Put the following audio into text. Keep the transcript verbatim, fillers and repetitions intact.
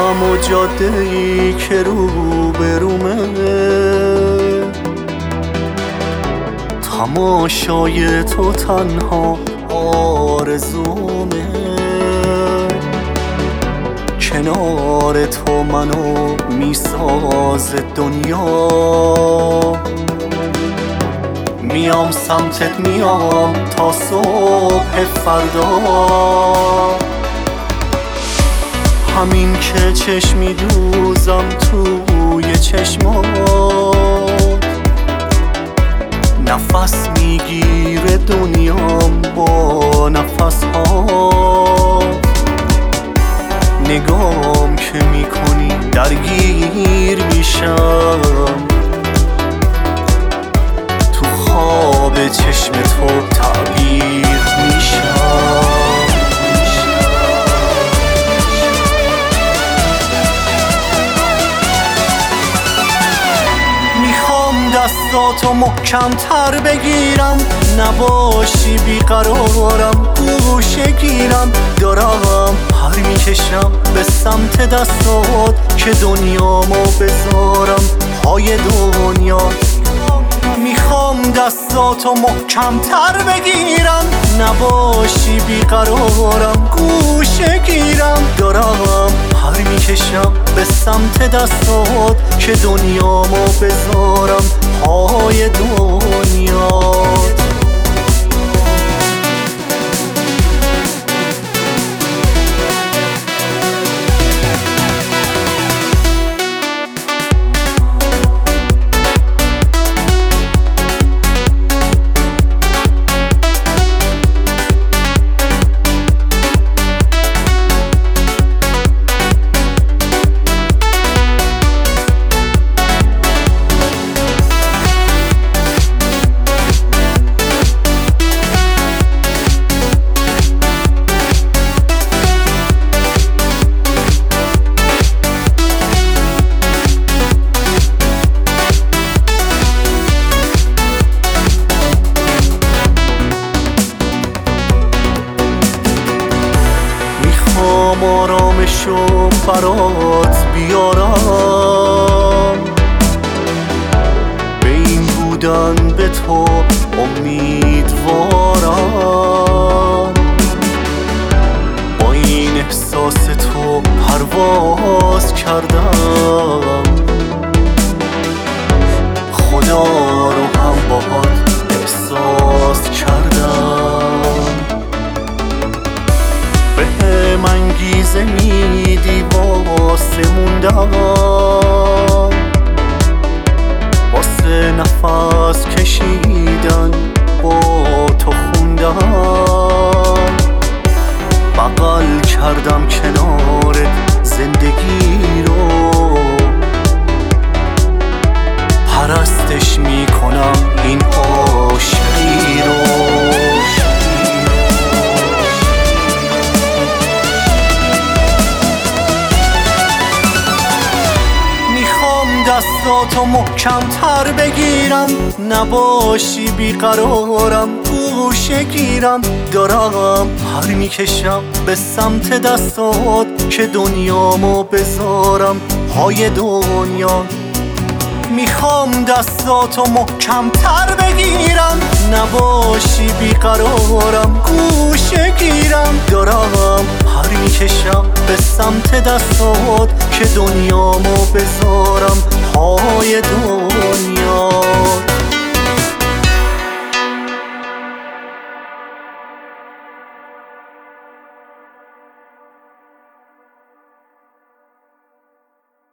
همون جاده‌ای که رو برومه، تماشای تو تنها آرزومه. کنار تو منو میسازه دنیا، میام سمتت میام تا صبح فردا. همین که چشمی دوزم توی چشمات، نفس میگیره دنیام با نفس ها. نگام که میکنی درگیر میشم، تو خواب چشم تو تعبیر میشم. دستاتو محکم تر بگیرم، نباشی بیقرارم گوشه گیرم. دارم پر میکشم به سمت دستات که دنیامو بذارم پای دنیا. میخوام دستاتو محکم تر بگیرم، نباشی بیقرارم گوشه گیرم. دارم پر میکشم به سمت دستات که دنیامو بذارم پای دنیا. آرامشو برات بیارم، به این بودن به تو امیدوارم. با این احساس تو پرواز کردم، خدا رو هم باهات احساس کردم. به انگیزه میدی واسه موندم، واسه نفس کشیدن با تو خوندم. بغل کردم کنارت زندگی رو، پرستش میکنم این عاشقی رو. دستاتو محکم تر بگیرم، نباشی بیقرارم گوشه گیرم. دارم پر میکشم به سمت دستات که دنیامو بذارم پای دنیا. میخوام دستاتو محکم تر بگیرم، نباشی بیقرارم گوشه گیرم. دارم پر میکشم به سمت دستات که دنیامو بذارم پای دنیا.